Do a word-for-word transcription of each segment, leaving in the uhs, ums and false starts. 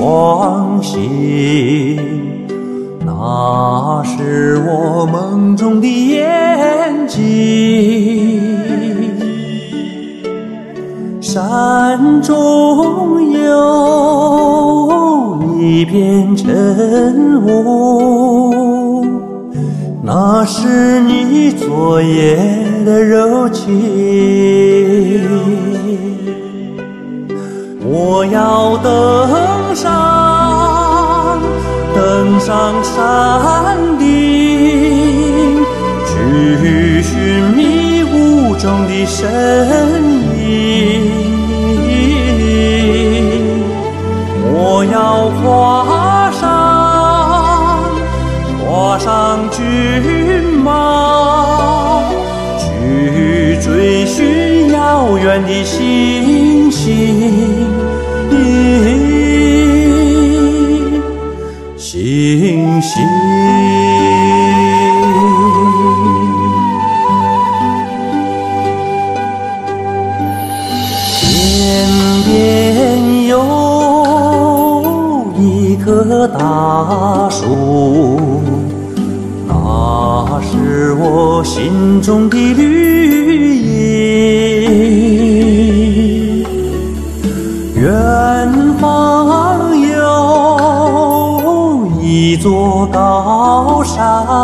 双星，那是我梦中的眼睛。山中有一片晨雾，那是你昨夜的柔情。我要登上登上山顶，去寻觅雾中的身影。我要跨上跨上骏马，去追寻遥远的星星。星星，天边有一棵大树，那是我心中的绿荫。远方有一座高山，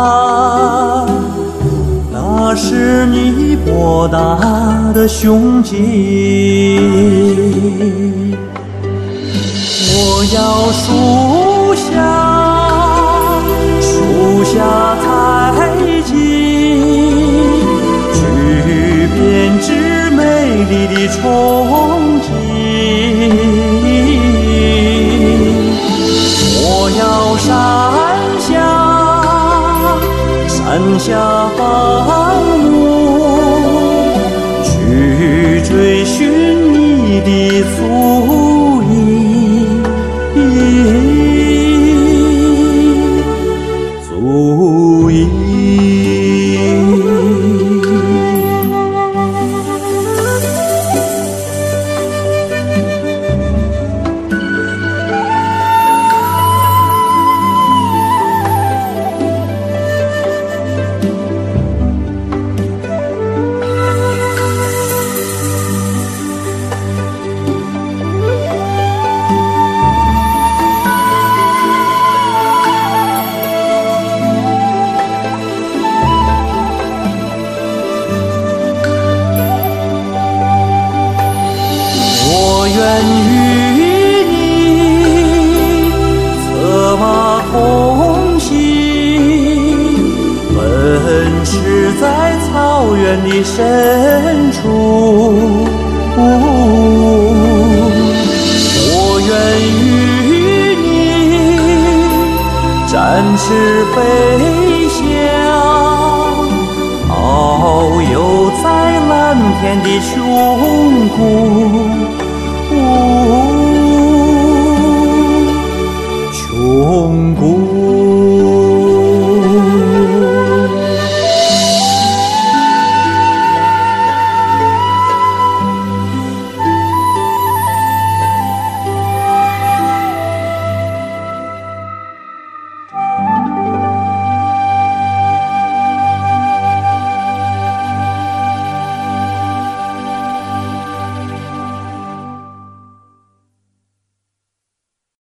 那是你博大的胸襟。我要树下树下采集，去编织美丽的憧憬。我要山下山下放牧，去追寻你的足印。足印。我愿与你策马同行，奔驰在草原的深处。我愿与你展翅飞翔，遨游在蓝天的胸谷。